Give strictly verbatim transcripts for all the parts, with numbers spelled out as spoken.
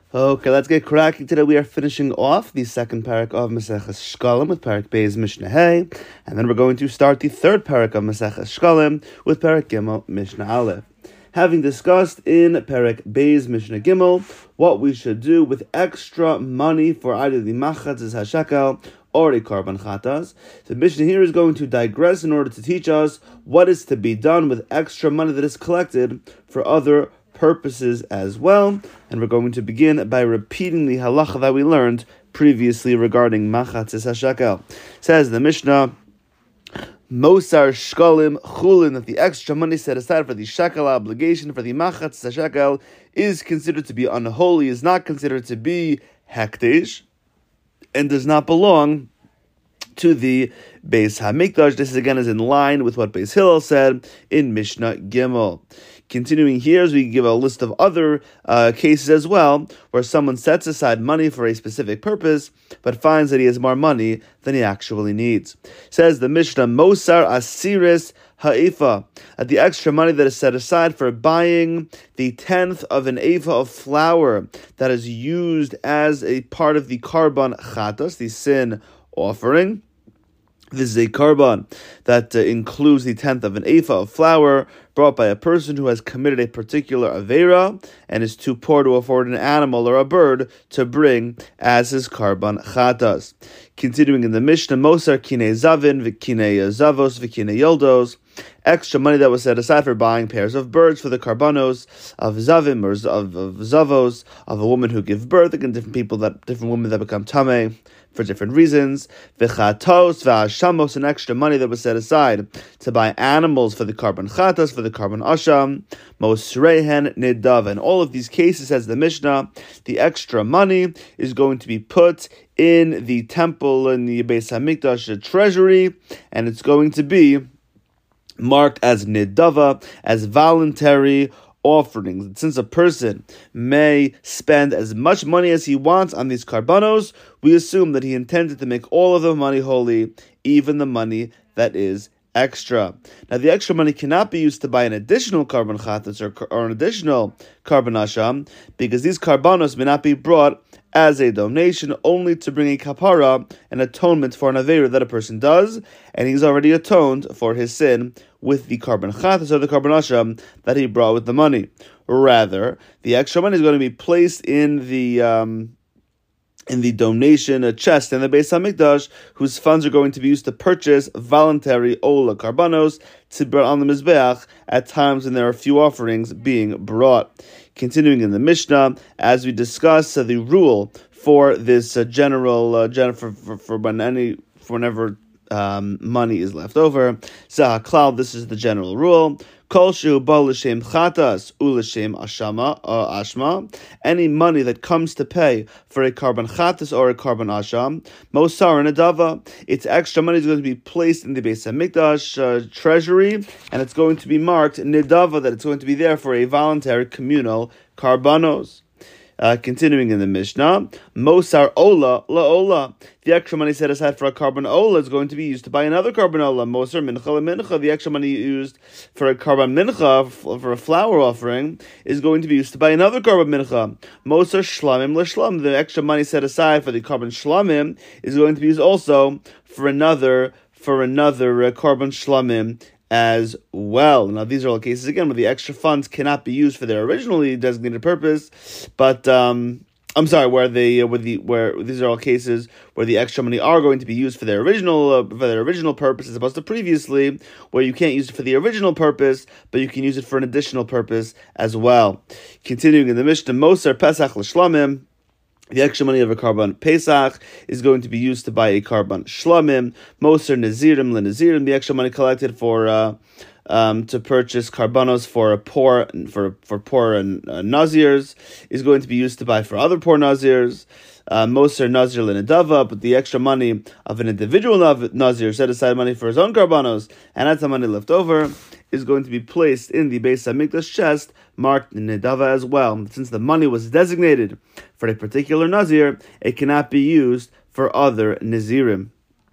Okay, let's get cracking. Today we are finishing off the second parak of Maseches Shkalim with parak Beis Mishnah Hey, and then we're going to start the third parak of Maseches Shkalim with parak Gimel Mishnah Aleph. Having discussed in parak Beis Mishnah Gimel what we should do with extra money for either the machatz hashekel or a karban chatas, the Mishnah here is going to digress in order to teach us what is to be done with extra money that is collected for other purposes as well, and we're going to begin by repeating the halacha that we learned previously regarding machatzis hashekel. Says the Mishnah, Mosar shkalim chulin, that the extra money set aside for the shekel obligation for the machatzis hashekel is considered to be unholy, is not considered to be hekdesh, and does not belong to the Beis Hamikdash. This again is in line with what Beis Hillel said in Mishnah Gimel. Continuing here, as we give a list of other uh, cases as well, where someone sets aside money for a specific purpose, but finds that he has more money than he actually needs. Says the Mishnah, Mosar asiris ha'ifa, that the extra money that is set aside for buying the tenth of an eva of flour that is used as a part of the karban chatas, the sin offering. This is a karban that uh, includes the tenth of an ephah of flour brought by a person who has committed a particular avera and is too poor to afford an animal or a bird to bring as his karban chatas. Continuing in the Mishnah, Mosar kinei zavin v'kinei zavos v'kinei yoldos, extra money that was set aside for buying pairs of birds for the karbanos of zavim or of, of zavos, of a woman who gives birth, again different people that different women that become tameh for different reasons. V'chatos v'ashamos, an extra money that was set aside to buy animals for the karban chatas, for the karban asham, mosrehen nidav. In all of these cases, says the Mishnah, the extra money is going to be put in the temple, in the Beis Hamikdash treasury, and it's going to be marked as nidava, as voluntary offerings. And since a person may spend as much money as he wants on these karbanos, we assume that he intended to make all of the money holy, even the money that is extra. Now, the extra money cannot be used to buy an additional karban chatas or, or an additional karban asham, because these karbanos may not be brought as a donation, only to bring a kapara, an atonement for an avera that a person does, and he's already atoned for his sin with the karban chatas or the karban asham that he brought with the money. Rather, the extra money is going to be placed in the um, in the donation a chest in the Beis Hamikdash, whose funds are going to be used to purchase voluntary ola karbanos to burn on the mizbeach at times when there are few offerings being brought. Continuing in the Mishnah, as we discuss uh, the rule for this uh, general, uh, gen- for, for, for when any, for whenever um, money is left over. Zah klal, this is the general rule. Kol shehu ba l'shem chatas u'l'shem ashama or ashma. Any money that comes to pay for a karban chatas or a karban asham, mosar nedava, its extra money is going to be placed in the Beis Hamikdash uh, treasury, and it's going to be marked nedava, that it's going to be there for a voluntary communal karbanos. Uh, continuing in the Mishnah, Mosar Ola La Ola. The extra money set aside for a karban Ola is going to be used to buy another karban Ola. Mosar Mincha La Mincha. The extra money used for a karban Mincha, for a flower offering, is going to be used to buy another karban Mincha. Mosar Shlamim La Shlam. The extra money set aside for the karban Shlamim is going to be used also for another for another uh, karban Shlamim as well. Now, these are all cases, again, where the extra funds cannot be used for their originally designated purpose, but, um, I'm sorry, where they, uh, where the, where these are all cases where the extra money are going to be used for their original, uh, for their original purpose, as opposed to previously, where you can't use it for the original purpose, but you can use it for an additional purpose as well. Continuing in the Mishnah, Mosar Pesach L'Shlamim. The extra money of a karban Pesach is going to be used to buy a karban shlamim. Moser nazirim lenazirim. The extra money collected for uh, um, to purchase karbanos for a poor for for poor and uh, nazirs is going to be used to buy for other poor nazirs. Uh, Moser nazir lenedava, but the extra money of an individual nazir set aside money for his own karbanos, and that's the money left over, is going to be placed in the Beis Hamikdash chest, marked in Nedava as well. Since the money was designated for a particular Nazir, it cannot be used for other Nazirim.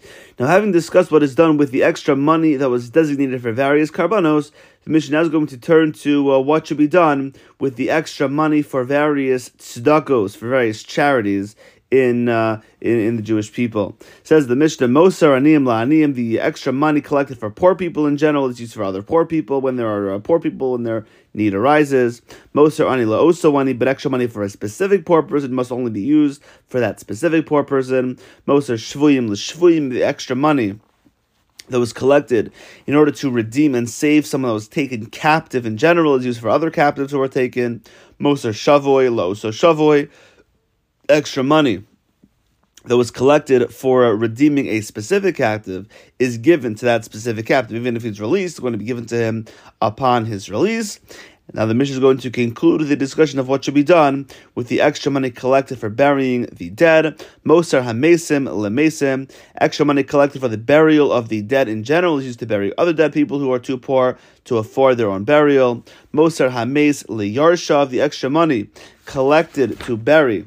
Now, having discussed what is done with the extra money that was designated for various karbanos, the Mishnah is going to turn to uh, what should be done with the extra money for various tzedakos, for various charities in, uh, in in the Jewish people. It says the Mishnah, Mosar aniyim la'aniyim, the extra money collected for poor people in general is used for other poor people when there are uh, poor people when their need arises. Mosar ani la'oso ani, but extra money for a specific poor person must only be used for that specific poor person. Mosar shvuyim l'shvuyim, the extra money that was collected in order to redeem and save someone that was taken captive in general is used for other captives who were taken. Mosar shavoy la'oso shavoy, extra money that was collected for redeeming a specific captive is given to that specific captive. Even if he's released, it's going to be given to him upon his release. Now the Mishnah is going to conclude the discussion of what should be done with the extra money collected for burying the dead. Mosar hamesim lemesim, extra money collected for the burial of the dead in general is used to bury other dead people who are too poor to afford their own burial. Mosar hames leyarshav, the extra money collected to bury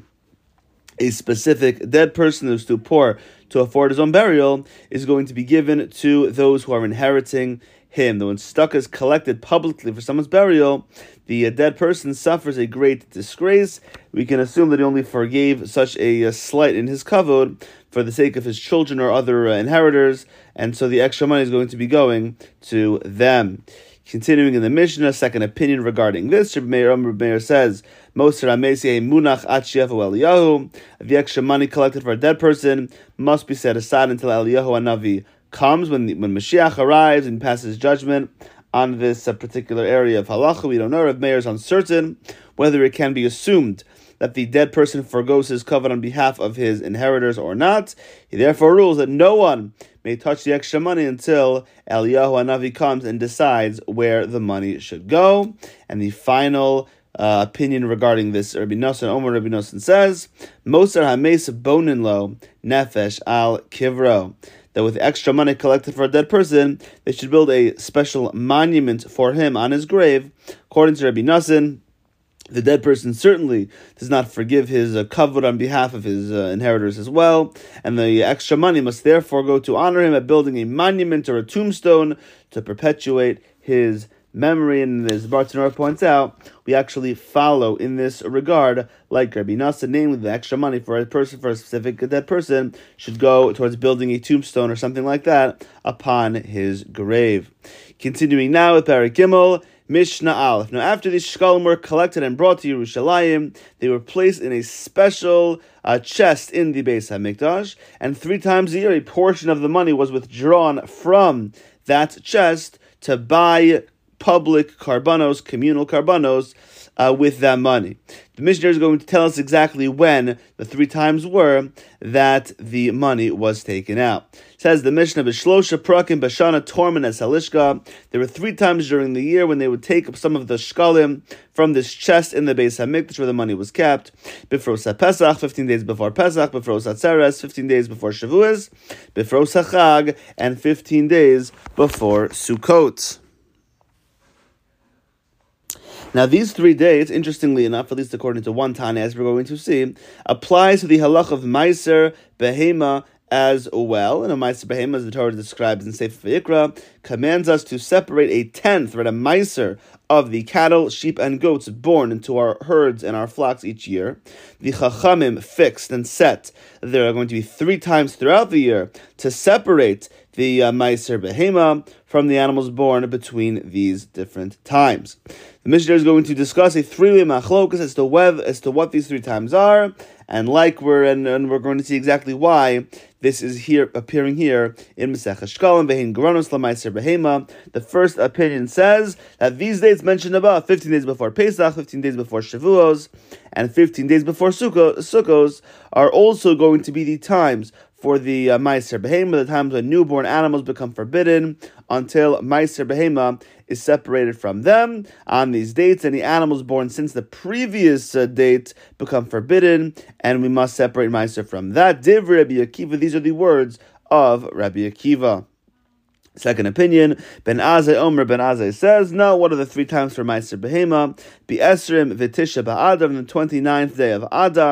a specific dead person who's too poor to afford his own burial is going to be given to those who are inheriting him. Though when stuck is collected publicly for someone's burial, the dead person suffers a great disgrace. We can assume that he only forgave such a, a slight in his kavod for the sake of his children or other uh, inheritors, and so the extra money is going to be going to them. Continuing in the Mishnah, second opinion regarding this, Rabbi Meir, Rabbi Meir says, Mosar Amesi Munach Achiyehu Eliyahu, the extra money collected for a dead person must be set aside until Eliyahu Hanavi comes, when the, when Mashiach arrives and passes judgment on this uh, particular area of halacha. We don't know. Rabbi Meir is uncertain whether it can be assumed that the dead person forgoes his covenant on behalf of his inheritors or not. He therefore rules that no one may touch the extra money until Eliyahu Hanavi comes and decides where the money should go. And the final uh, opinion regarding this, Rabbi Nosson, Omer Rabbi Nosson says, Mosar hames bonin lo nefesh al kivro, that with extra money collected for a dead person, they should build a special monument for him on his grave. According to Rabbi Nosson, the dead person certainly does not forgive his uh, kavod on behalf of his uh, inheritors as well, and the extra money must therefore go to honor him at building a monument or a tombstone to perpetuate his memory. And as Bartanor points out, we actually follow in this regard like Rabbi Nosson, namely the extra money for a person, for a specific dead person, should go towards building a tombstone or something like that upon his grave. Continuing now with Perek Gimel, Mishnah Aleph. Now, after these shkalim were collected and brought to Yerushalayim, they were placed in a special uh, chest in the Beis HaMikdash, and three times a year a portion of the money was withdrawn from that chest to buy public karbanos, communal karbanos, uh, with that money. The Mishnah is going to tell us exactly when the three times were that the money was taken out. It says the Mishnah, B'shlosha prakim b'shana tormen es halishka. There were three times during the year when they would take up some of the shkalim from this chest in the Beis HaMikdash where the money was kept. Bifros HaPesach, fifteen days before Pesach. Bifros HaTzeres, fifteen days before Shavuos. Bifros HaChag, and fifteen days before Sukkot. Now, these three days, interestingly enough, at least according to one Tana, as we're going to see, applies to the halach of Meiser Behema as well. And a Meiser Behema, as the Torah describes in Sefer Vayikra, commands us to separate a tenth, right, a Meiser, of the cattle, sheep, and goats born into our herds and our flocks each year. The Chachamim fixed and set that there are going to be three times throughout the year to separate the uh, Meiser Behema from the animals born between these different times. The Mishnah is going to discuss a three-way machlokas as to whether, as to what these three times are, and like we're and, and we're going to see exactly why this is here appearing here in Maseches Shkalim Vehin Geranos LaMeiser Behema. The first opinion says that these dates mentioned above, fifteen days before Pesach, fifteen days before Shavuos, and fifteen days before Sukkos, are also going to be the times for the uh, Meiser Behema, the times when newborn animals become forbidden until Meiser Behema is separated from them. On these dates, any animals born since the previous uh, date become forbidden, and we must separate Meiser from that. Divrei Rabbi Akiva, these are the words of Rabbi Akiva. Second opinion, Ben Azai Omer Ben Azai says, no, what are the three times for Meiser Behema? Be Esrim V'Tisha Ba'adar, on the twenty-ninth day of Adar,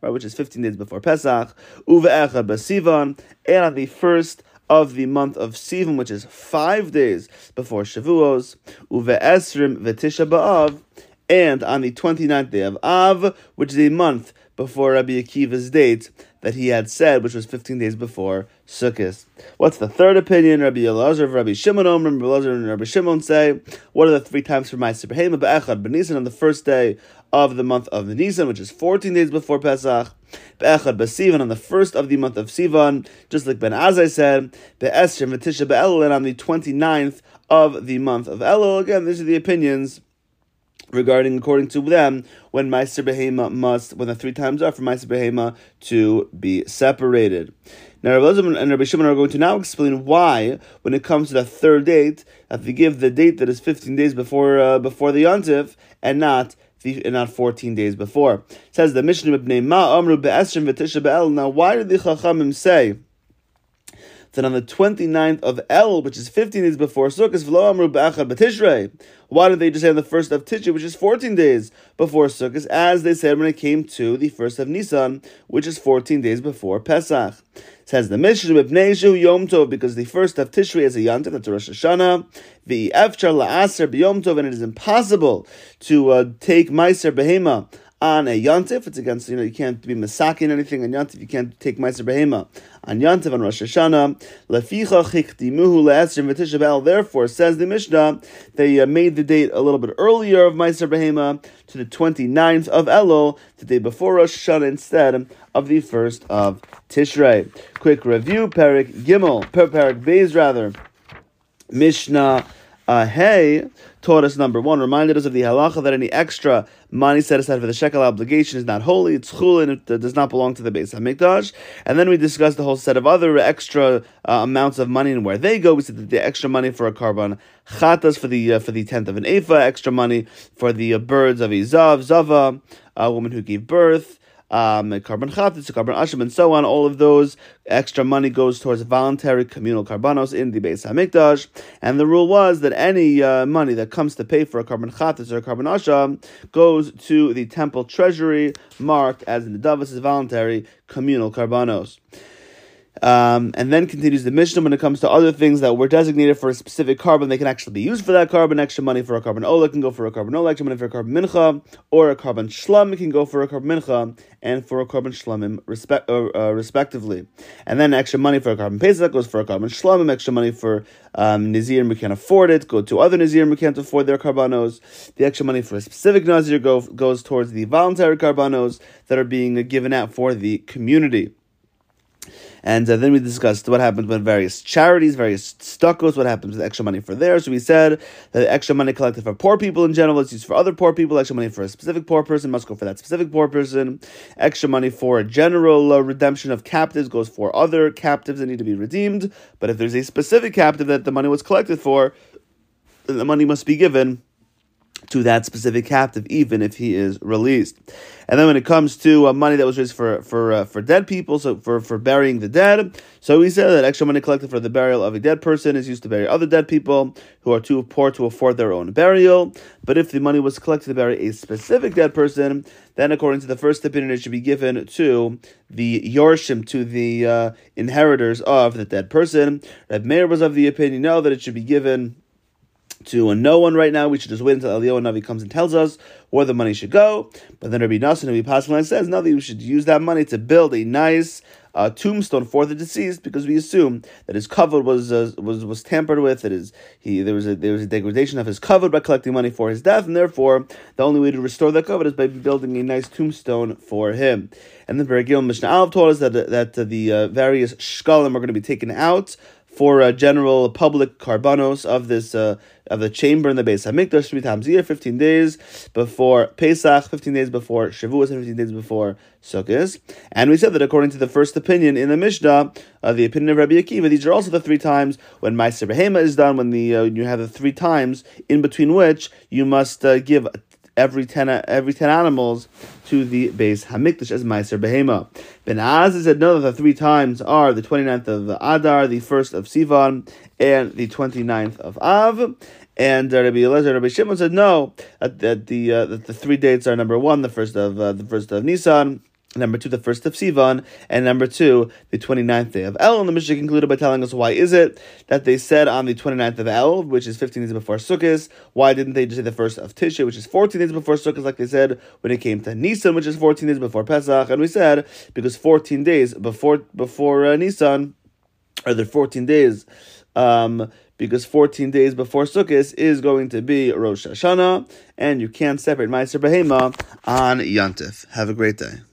right, which is fifteen days before Pesach, Uve'echad b'Sivan, and on the first of the month of Sivan, which is five days before Shavuos, Uve'esrim v'Tisha b'Av, and on the twenty-ninth day of Av, which is a month before Rabbi Akiva's date that he had said, which was fifteen days before Sukkot. What's the third opinion? Rabbi Elazar of Rabbi Shimon, Rabbi Elazar and Rabbi Shimon say, what are the three times for Ma'aser Behema? Be'echad b'Nisan, on the first day of the month of the Nisan, which is fourteen days before Pesach. Be'echad b'Sivan, on the first of the month of Sivan, just like Ben Azai said. Be'esrim v'Tisha b'Elul, and on the twenty-ninth of the month of Elul. Again, these are the opinions regarding, according to them, when Ma'aser Behema must, when the three times are for Ma'aser Behema to be separated. Now, Rabbi Elazar and Rabbi Shimon are going to now explain why, when it comes to the third date, that we give the date that is fifteen days before uh, before the Yontif, and not the, and not fourteen days before. It says the Mishnah B'nei Ma Amru Be'esrim V'Tisha B'El. Now, why did the Chachamim say that on the twenty-ninth of El, which is fifteen days before Sukkot, V'lo Amru Be'echad B'Tishrei? Why did they just say on the first of Tishrei, which is fourteen days before Sukkot, as they said when it came to the first of Nisan, which is fourteen days before Pesach? It says the Mishnah B'nei Shu Yom Tov, because the first of Tishrei is a Yom Tov, that's a Rosh Hashanah. V'efchar la'aser b'Yom Tov, and it is impossible to uh, take Ma'aser Behema on a Yontif. It's against, you know, you can't be masakin anything on Yontif. You can't take Ma'aser Behema on Yontif, on Rosh Hashanah. Leficha chikdimuhu le'esrim v'tisha b'el. Therefore, says the Mishnah, they uh, made the date a little bit earlier of Ma'aser Behema to the twenty-ninth of Elul, the day before Rosh Hashanah, instead of the first of Tishrei. Quick review: Perik Gimel, Perik Beis rather. Mishnah Uh, hey, taught us number one, reminded us of the halacha that any extra money set aside for the shekel obligation is not holy, it's chulin, it uh, does not belong to the Beis HaMikdash. And then we discussed the whole set of other extra uh, amounts of money and where they go. We said that the extra money for a carbon chatas, for the uh, for the tenth of an ephah, extra money for the uh, birds of Izav, Zava, a woman who gave birth, Um, carbon chatzis, carbon asham, and so on. All of those extra money goes towards voluntary communal karbanos in the Beis Hamikdash. And the rule was that any uh, money that comes to pay for a carbon chatzis or a carbon asham goes to the temple treasury, marked as in the Davos as voluntary communal karbanos. Um, and then continues the Mishnah when it comes to other things that were designated for a specific carbon, they can actually be used for that carbon. Extra money for a carbon ola can go for a carbon ola, extra money for a carbon mincha, or a carbon shlam can go for a carbon mincha and for a carbon shlamim respect, uh, uh, respectively. And then extra money for a carbon pesach goes for a carbon shlamim, extra money for um, Nazirim who can't afford it, go to other Nazirim who can't afford their karbanos. The extra money for a specific Nazir go, goes towards the voluntary karbanos that are being given out for the community. And uh, then we discussed what happens with various charities, various stuccos, what happens with extra money for theirs. So we said that extra money collected for poor people in general is used for other poor people. Extra money for a specific poor person must go for that specific poor person. Extra money for a general uh, redemption of captives goes for other captives that need to be redeemed. But if there's a specific captive that the money was collected for, then the money must be given to that specific captive, even if he is released. And then when it comes to uh, money that was raised for for uh, for dead people, so for, for burying the dead, so we said that extra money collected for the burial of a dead person is used to bury other dead people who are too poor to afford their own burial. But if the money was collected to bury a specific dead person, then according to the first opinion, it should be given to the yorshim, to the uh, inheritors of the dead person. Reb Meir was of the opinion, no, that it should be given to no one right now. We should just wait until Eliyahu Navi comes and tells us where the money should go. But then Rabbi Nassan, Rabbi Paschalan says, no, that we should use that money to build a nice uh, tombstone for the deceased, because we assume that his kavod was uh, was was tampered with. That is, he there was a there was a degradation of his kavod by collecting money for his death, and therefore the only way to restore that kavod is by building a nice tombstone for him. And then Perek Mishnah Aleph told us that that uh, the uh, various shkalim are going to be taken out for uh, general public karbanos of this uh, of the chamber in the Beis Hamikdash three times a year, fifteen days before Pesach, fifteen days before Shavuos, and fifteen days before Sukkot. And we said that according to the first opinion in the Mishnah, uh, the opinion of Rabbi Akiva, these are also the three times when Ma'aser Behema is done, when the uh, you have the three times in between which you must uh, give every ten every ten animals to the Beis Hamikdash as Ma'aser Behema. Ben Az said no, that the three times are the twenty-ninth of Adar, the first of Sivan, and the twenty-ninth of Av. And uh, Rabbi Elazar and Rabbi Shimon said no, that, that the uh, that the three dates are number one, the first of uh, the first of Nisan, Number two, the first of Sivan, and number two, the twenty-ninth day of El. And the Mishnah concluded by telling us why is it that they said on the twenty-ninth of El, which is fifteen days before Sukkot. Why didn't they just say the first of Tishrei, which is fourteen days before Sukkot, like they said when it came to Nisan, which is fourteen days before Pesach? And we said because fourteen days before before uh, Nisan, or the fourteen days, um, because fourteen days before Sukkot is going to be Rosh Hashanah, and you can't separate Meiser Behema on Yontif. Have a great day.